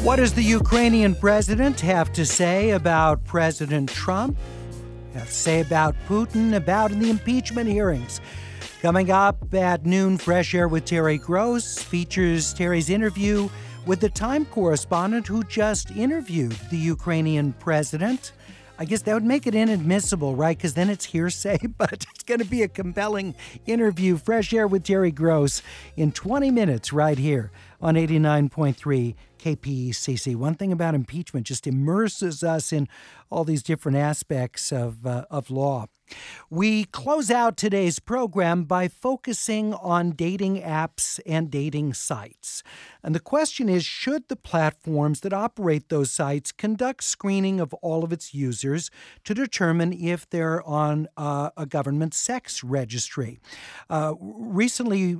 What does the Ukrainian president have to say about President Trump? Have to say about Putin, about the impeachment hearings? Coming up at noon, Fresh Air with Terry Gross features Terry's interview with the Time correspondent who just interviewed the Ukrainian president. I guess that would make it inadmissible, right? Because then it's hearsay, but it's going to be a compelling interview. Fresh Air with Terry Gross in 20 minutes right here on 89.3 KPCC. One thing about impeachment just immerses us in all these different aspects of law. We close out today's program by focusing on dating apps and dating sites. And the question is, should the platforms that operate those sites conduct screening of all of its users to determine if they're on a government sex registry? Recently,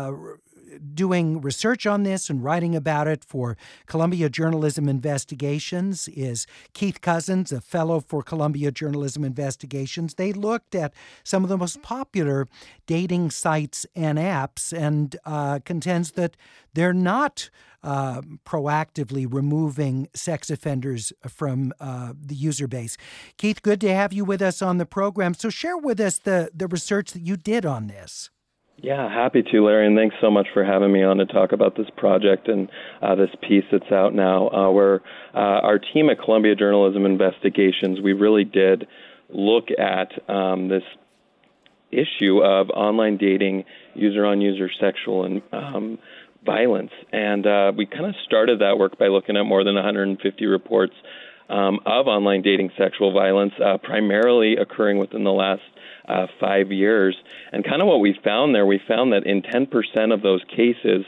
doing research on this and writing about it for Columbia Journalism Investigations is Keith Cousins, a fellow for Columbia Journalism Investigations. They looked at some of the most popular dating sites and apps and contends that they're not proactively removing sex offenders from the user base. Keith, good to have you with us on the program. So share with us the research that you did on this. Yeah, happy to, Larry, and thanks so much for having me on to talk about this project and this piece that's out now. Where our team at Columbia Journalism Investigations, we really did look at this issue of online dating, user-on-user sexual and violence. And we kind of started that work by looking at more than 150 reports of online dating sexual violence, primarily occurring within the last 5 years. And kind of what we found there, we found that in 10% of those cases,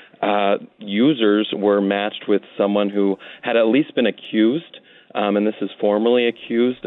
users were matched with someone who had at least been accused, and this is formally accused,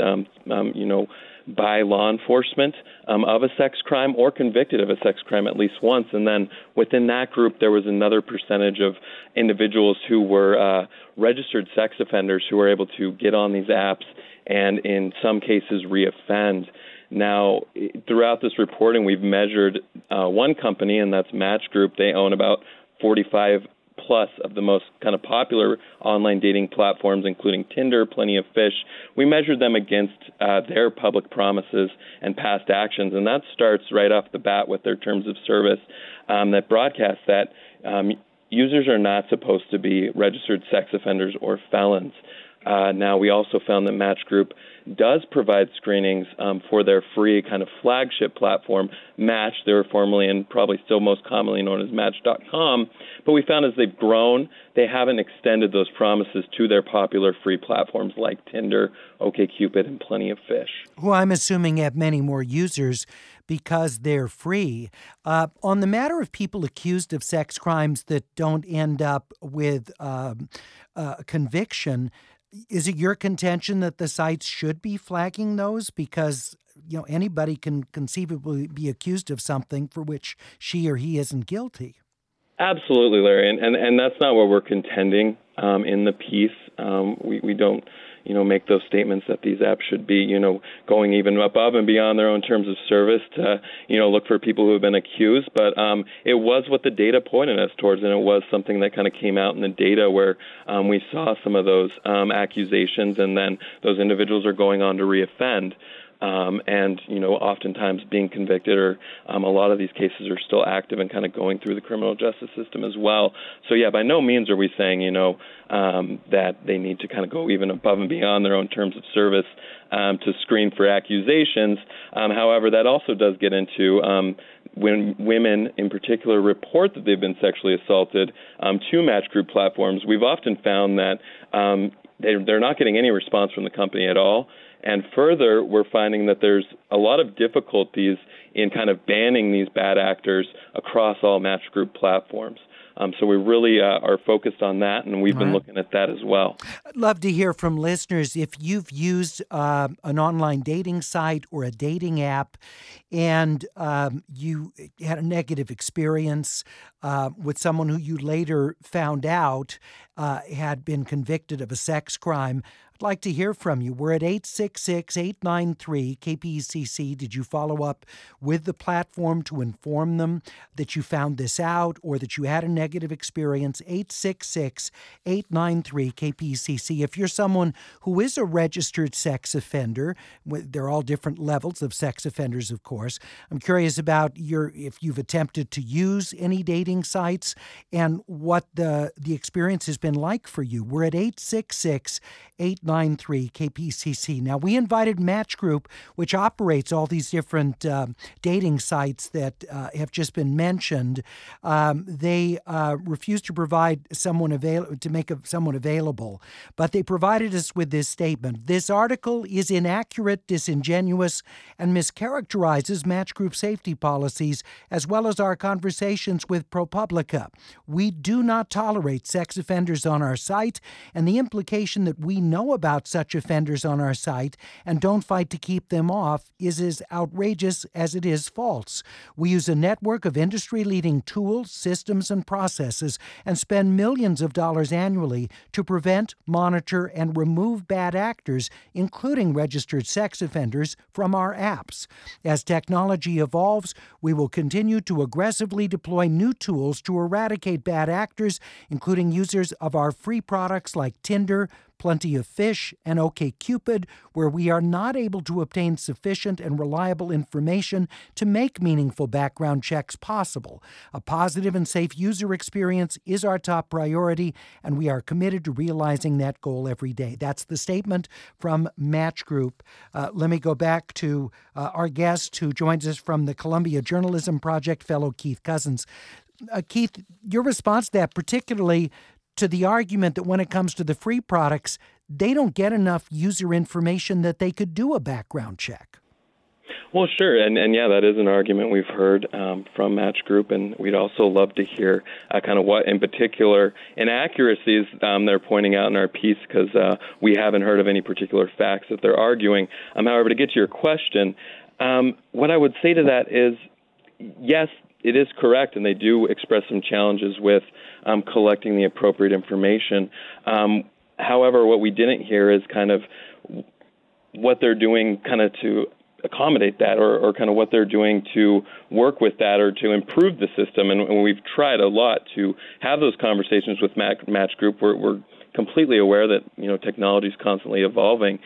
by law enforcement of a sex crime or convicted of a sex crime at least once. And then within that group, there was another percentage of individuals who were registered sex offenders who were able to get on these apps and in some cases reoffend. Now, throughout this reporting, we've measured one company, and that's Match Group. They own about 45 plus of the most kind of popular online dating platforms, including Tinder, Plenty of Fish. We measured them against their public promises and past actions, and that starts right off the bat with their terms of service that broadcast that users are not supposed to be registered sex offenders or felons. Now, we also found that Match Group does provide screenings for their free kind of flagship platform, Match. They were formerly and probably still most commonly known as Match.com. But we found as they've grown, they haven't extended those promises to their popular free platforms like Tinder, OkCupid, and Plenty of Fish. Who I'm assuming have many more users because they're free. On the matter of people accused of sex crimes that don't end up with conviction, is it your contention that the sites should be flagging those? Because, anybody can conceivably be accused of something for which she or he isn't guilty. Absolutely, Larry. And that's not what we're contending in the piece. We don't, make those statements that these apps should be, going even above and beyond their own terms of service to, look for people who have been accused. But it was what the data pointed us towards, and it was something that kind of came out in the data where we saw some of those accusations, and then those individuals are going on to reoffend. And, oftentimes being convicted, or a lot of these cases are still active and kind of going through the criminal justice system as well. So, yeah, by no means are we saying, that they need to kind of go even above and beyond their own terms of service to screen for accusations. However, that also does get into when women in particular report that they've been sexually assaulted to Match Group platforms. We've often found that they're not getting any response from the company at all. And further, we're finding that there's a lot of difficulties in kind of banning these bad actors across all Match Group platforms. So we really are focused on that, and we've been looking at that as well. I'd love to hear from listeners if you've used an online dating site or a dating app and you had a negative experience with someone who you later found out had been convicted of a sex crime. I'd like to hear from you. We're at 866-893-KPCC. Did you follow up with the platform to inform them that you found this out or that you had a negative experience? 866-893-KPCC. If you're someone who is a registered sex offender, they're all different levels of sex offenders, of course. I'm curious about if you've attempted to use any dating sites and what the experience has been like for you. We're at 866-893-KPCC. Now, we invited Match Group, which operates all these different dating sites that have just been mentioned. They refused to provide someone available, but they provided us with this statement. This article is inaccurate, disingenuous, and mischaracterizes Match Group safety policies as well as our conversations with ProPublica. We do not tolerate sex offenders on our site, and the implication that we know about such offenders on our site and don't fight to keep them off is as outrageous as it is false. We use a network of industry-leading tools, systems, and processes and spend millions of dollars annually to prevent, monitor, and remove bad actors, including registered sex offenders, from our apps. As technology evolves, we will continue to aggressively deploy new tools to eradicate bad actors, including users of our free products like Tinder, Plenty of Fish, and OkCupid, where we are not able to obtain sufficient and reliable information to make meaningful background checks possible. A positive and safe user experience is our top priority, and we are committed to realizing that goal every day. That's the statement from Match Group. Let me go back to our guest who joins us from the Columbia Journalism Project, fellow Keith Cousins. Keith, your response to that, particularly to the argument that when it comes to the free products, they don't get enough user information that they could do a background check. Well, sure. And yeah, that is an argument we've heard from Match Group, and we'd also love to hear kind of what, in particular, inaccuracies they're pointing out in our piece, because we haven't heard of any particular facts that they're arguing. However, to get to your question, what I would say to that is, yes, it is correct, and they do express some challenges with collecting the appropriate information. However, what we didn't hear is kind of what they're doing kind of to accommodate that, or kind of what they're doing to work with that or to improve the system. And we've tried a lot to have those conversations with Match Group. We're completely aware that technology is constantly evolving,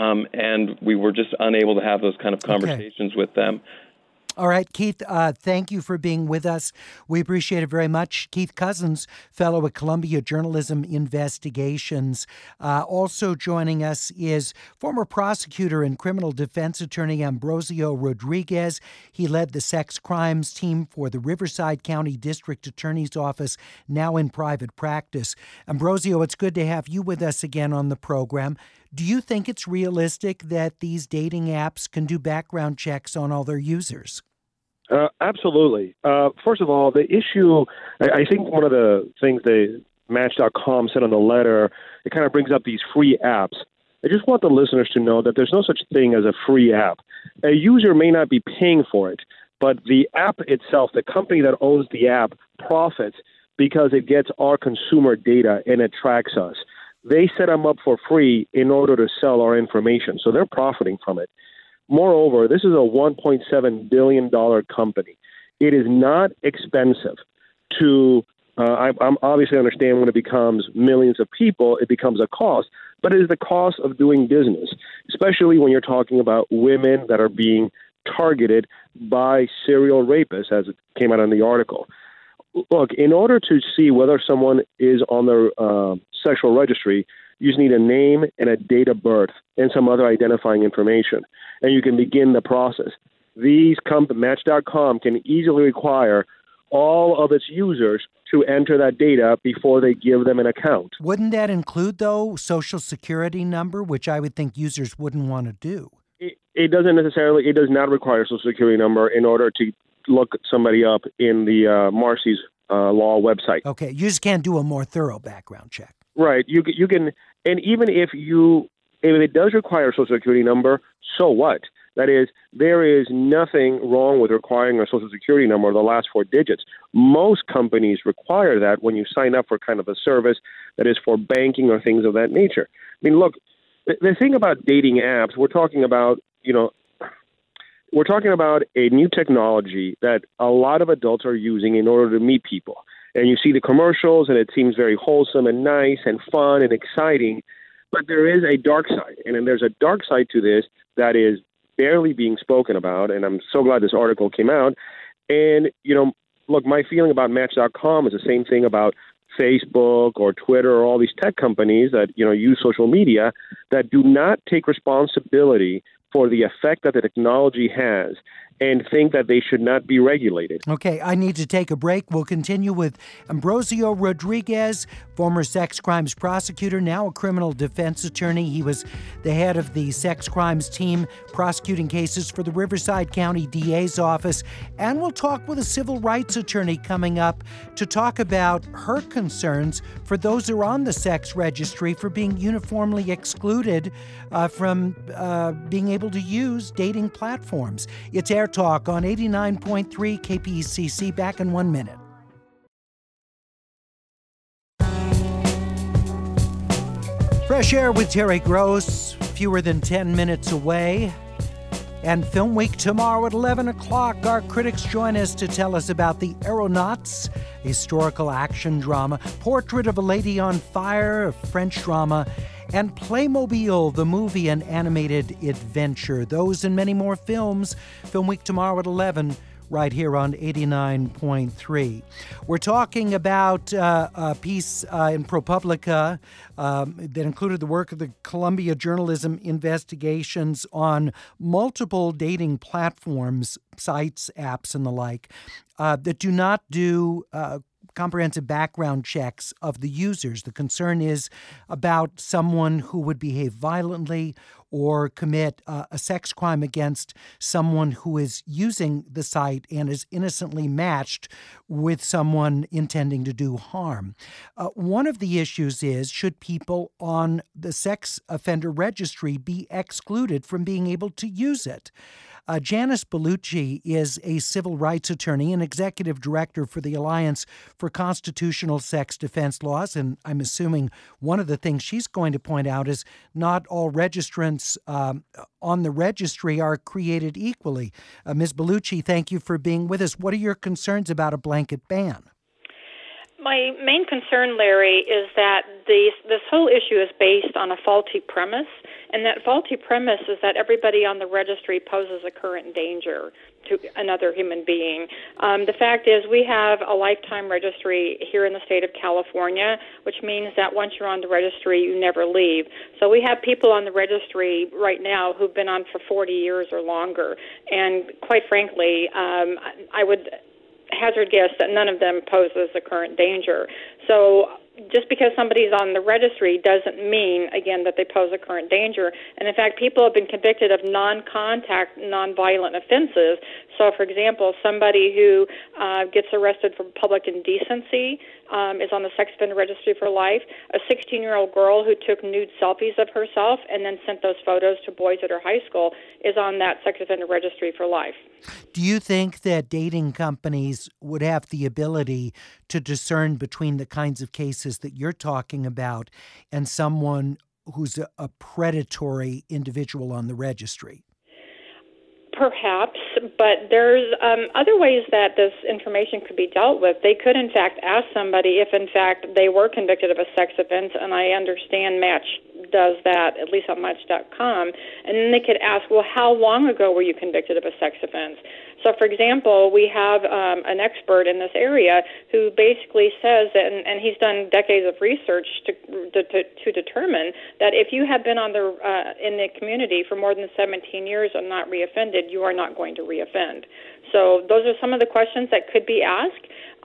and we were just unable to have those kind of conversations with them. All right, Keith, thank you for being with us. We appreciate it very much. Keith Cousins, fellow at Columbia Journalism Investigations. Also joining us is former prosecutor and criminal defense attorney Ambrosio Rodriguez. He led the sex crimes team for the Riverside County District Attorney's Office, now in private practice. Ambrosio, it's good to have you with us again on the program. Do you think it's realistic that these dating apps can do background checks on all their users? Absolutely. First of all, the issue, I think one of the things that Match.com said on the letter, it kind of brings up these free apps. I just want the listeners to know that there's no such thing as a free app. A user may not be paying for it, but the app itself, the company that owns the app, profits because it gets our consumer data and it tracks us. They set them up for free in order to sell our information, so they're profiting from it. Moreover, this is a $1.7 billion company. It is not expensive to, I'm obviously understand when it becomes millions of people, it becomes a cost, but it is the cost of doing business, especially when you're talking about women that are being targeted by serial rapists, as it came out in the article. Look, in order to see whether someone is on the sexual registry, you just need a name and a date of birth and some other identifying information, and you can begin the process. These Match.com can easily require all of its users to enter that data before they give them an account. Wouldn't that include, though, Social Security number, which I would think users wouldn't want to do? It does not require a Social Security number in order to look somebody up in the Marcy's Law website. Okay, you just can't do a more thorough background check. Right. You can, and even if it does require a Social Security number, so what? That is, there is nothing wrong with requiring a Social Security number, the last four digits. Most companies require that when you sign up for kind of a service that is for banking or things of that nature. I mean, look, the thing about dating apps, we're talking about a new technology that a lot of adults are using in order to meet people. And you see the commercials, and it seems very wholesome and nice and fun and exciting. But there is a dark side, and then there's a dark side to this that is barely being spoken about. And I'm so glad this article came out. And, look, my feeling about Match.com is the same thing about Facebook or Twitter or all these tech companies that, use social media that do not take responsibility for the effect that the technology has and think that they should not be regulated. Okay, I need to take a break. We'll continue with Ambrosio Rodriguez, former sex crimes prosecutor, now a criminal defense attorney. He was the head of the sex crimes team prosecuting cases for the Riverside County DA's office. And we'll talk with a civil rights attorney coming up to talk about her concerns for those who are on the sex registry for being uniformly excluded from being able to use dating platforms. It's Air Talk on 89.3 KPCC. Back in 1 minute. Fresh Air with Terry Gross, fewer than 10 minutes away. And Film Week tomorrow at 11 o'clock. Our critics join us to tell us about The Aeronauts, a historical action drama, Portrait of a Lady on Fire, a French drama, and Playmobil, the movie, an animated adventure. Those and many more films. Film Week tomorrow at 11, right here on 89.3. We're talking about a piece in ProPublica that included the work of the Columbia Journalism investigations on multiple dating platforms, sites, apps, and the like, that do not do comprehensive background checks of the users. The concern is about someone who would behave violently or commit a sex crime against someone who is using the site and is innocently matched with someone intending to do harm. One of the issues is, should people on the sex offender registry be excluded from being able to use it? Janice Bellucci is a civil rights attorney and executive director for the Alliance for Constitutional Sex Defense Laws. And I'm assuming one of the things she's going to point out is not all registrants on the registry are created equally. Ms. Bellucci, thank you for being with us. What are your concerns about a blanket ban? My main concern, Larry, is that this whole issue is based on a faulty premise, and that faulty premise is that everybody on the registry poses a current danger to another human being. The fact is we have a lifetime registry here in the state of California, which means that once you're on the registry, you never leave. So we have people on the registry right now who've been on for 40 years or longer, and quite frankly, I would hazard guess that none of them poses a current danger. So just because somebody's on the registry doesn't mean, again, that they pose a current danger. And in fact, people have been convicted of non-contact, non-violent offenses. So, for example, somebody who gets arrested for public indecency is on the sex offender registry for life. A 16-year-old girl who took nude selfies of herself and then sent those photos to boys at her high school is on that sex offender registry for life. Do you think that dating companies would have the ability to discern between the kinds of cases that you're talking about and someone who's a predatory individual on the registry? Perhaps, but there's other ways that this information could be dealt with. They could, in fact, ask somebody if, in fact, they were convicted of a sex offense, and I understand Match does that, at least on Match.com, and then they could ask, well, how long ago were you convicted of a sex offense? So, for example, we have an expert in this area who basically says, and he's done decades of research to determine that if you have been on in the community for more than 17 years and not reoffended, you are not going to reoffend. So those are some of the questions that could be asked.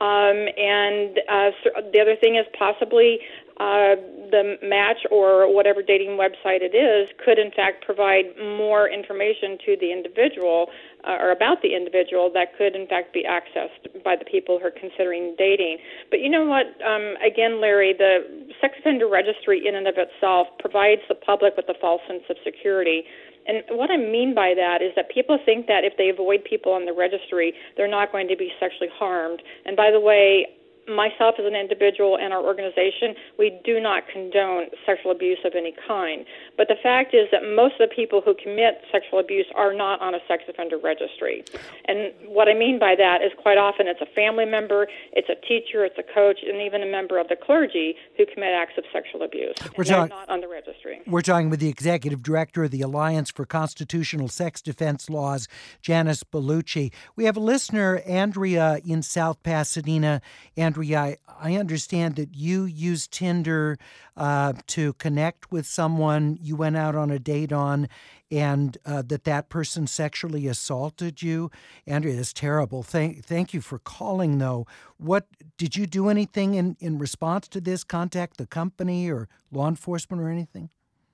And the other thing is possibly the Match or whatever dating website it is could, in fact, provide more information to the individual or about the individual that could, in fact, be accessed by the people who are considering dating. But you know what? Again, Larry, the sex offender registry in and of itself provides the public with a false sense of security. And what I mean by that is that people think that if they avoid people on the registry, they're not going to be sexually harmed. And by the way, myself as an individual and our organization, we do not condone sexual abuse of any kind. But the fact is that most of the people who commit sexual abuse are not on a sex offender registry. And what I mean by that is quite often it's a family member, it's a teacher, it's a coach, and even a member of the clergy who commit acts of sexual abuse. They're not on the registry. We're talking with the Executive Director of the Alliance for Constitutional Sex Defense Laws, Janice Bellucci. We have a listener, Andrea, in South Pasadena. Andrea, I understand that you used Tinder to connect with someone you went out on a date on, and that person sexually assaulted you. Andrea, it's terrible. Thank you for calling, though. What did you do anything in response to this? Contact the company or law enforcement or anything?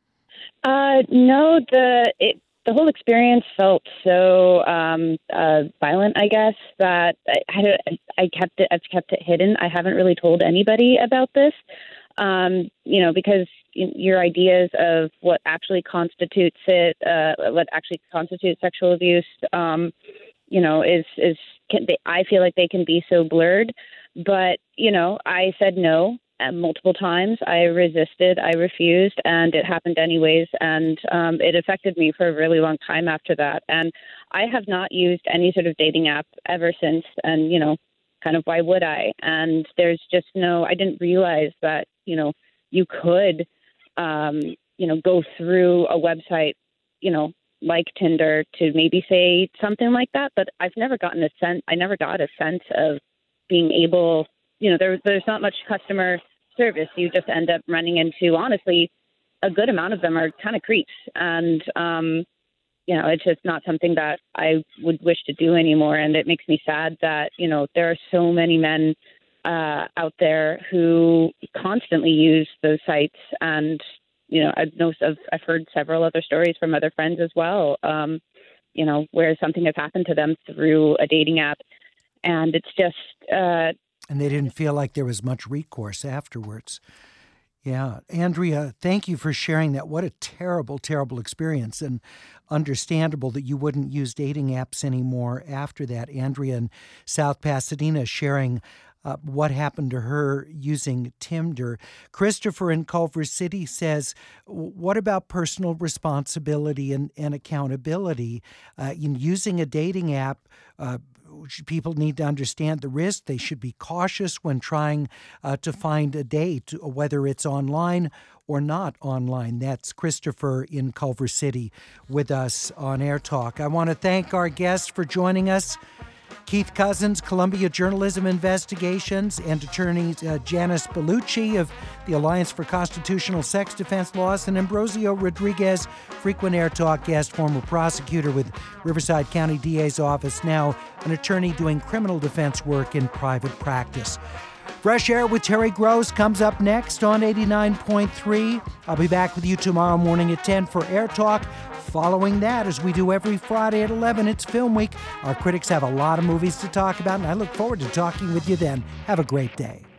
No, the whole experience felt so violent, I guess, that I've kept it hidden. I haven't really told anybody about this, because your ideas of what actually constitutes sexual abuse, I feel like they can be so blurred. But, I said no. Multiple times. I resisted, I refused, and it happened anyways. And it affected me for a really long time after that. And I have not used any sort of dating app ever since. And, kind of why would I? And there's just I didn't realize that, you could, go through a website, like Tinder to maybe say something like that. But I've never gotten I never got a sense of being able, there's not much customer service. You just end up running into, honestly, a good amount of them are kind of creeps. And, it's just not something that I would wish to do anymore. And it makes me sad that, there are so many men out there who constantly use those sites. And, I've heard several other stories from other friends as well, where something has happened to them through a dating app. And it's just... and they didn't feel like there was much recourse afterwards. Yeah. Andrea, thank you for sharing that. What a terrible, terrible experience, and understandable that you wouldn't use dating apps anymore after that. Andrea in South Pasadena sharing what happened to her using Tinder. Christopher in Culver City says, what about personal responsibility and accountability? In using a dating app, people need to understand the risk. They should be cautious when trying to find a date, whether it's online or not online. That's Christopher in Culver City with us on Air Talk. I want to thank our guests for joining us. Keith Cousins, Columbia Journalism Investigations, and attorney Janice Bellucci of the Alliance for Constitutional Sex Defense Laws, and Ambrosio Rodriguez, frequent Air Talk guest, former prosecutor with Riverside County DA's office, now an attorney doing criminal defense work in private practice. Fresh Air with Terry Gross comes up next on 89.3. I'll be back with you tomorrow morning at 10 for Air Talk. Following that, as we do every Friday at 11, it's Film Week. Our critics have a lot of movies to talk about, and I look forward to talking with you then. Have a great day.